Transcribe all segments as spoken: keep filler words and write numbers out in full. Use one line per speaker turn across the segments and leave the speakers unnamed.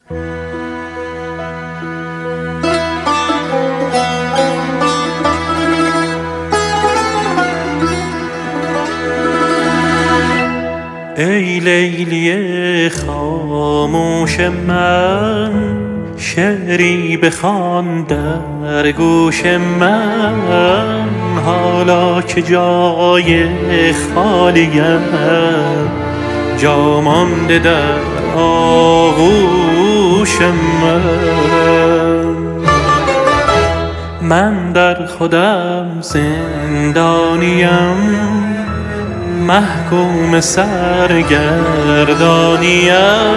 ای لیلی خاموش من، شعری بخوان در گوش من، حالا که جای خالیم جا مانده در آغوش من. من در خودم زندانیم، محکوم سرگردانیم،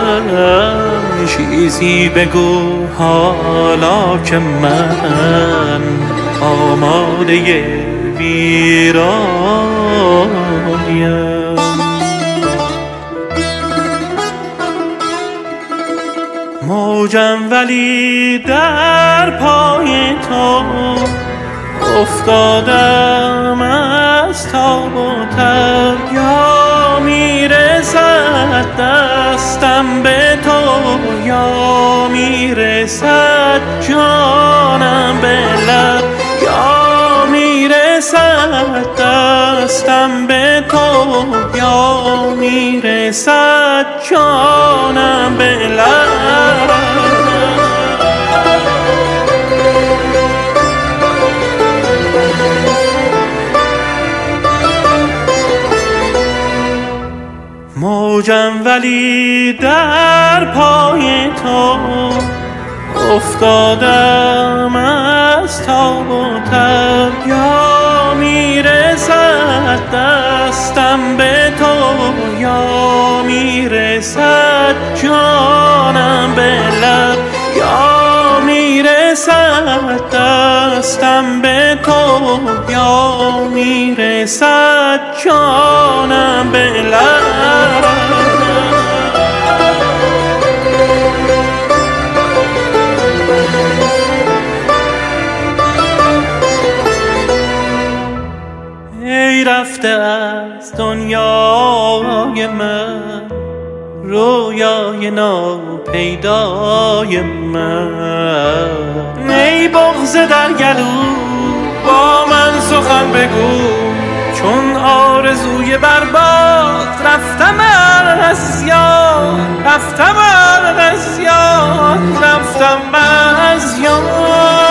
چیزی بگو حالا که من آماده ویرانیم. موجم ولی در پای تو افتادم از تاب و تب، یا میرسد دستم به تو، یا میرسد جانم به لب، یا میرسد دستم به تو، یا میرسد جانم به لب. موجم ولی در پای تو افتادم از تاب و تب، یا میرسد دستم به تو، یا میرسد جانم به لب، یا میرسد دستم به تو، یا میرسد جانم به لب. ای رفته از دنیای من رویای ناپیدای من، ای بغض در گلو با من سخن بگو، چون آرزوی برباد رفتم از یاد، رفتم از یاد، رفتم از یاد.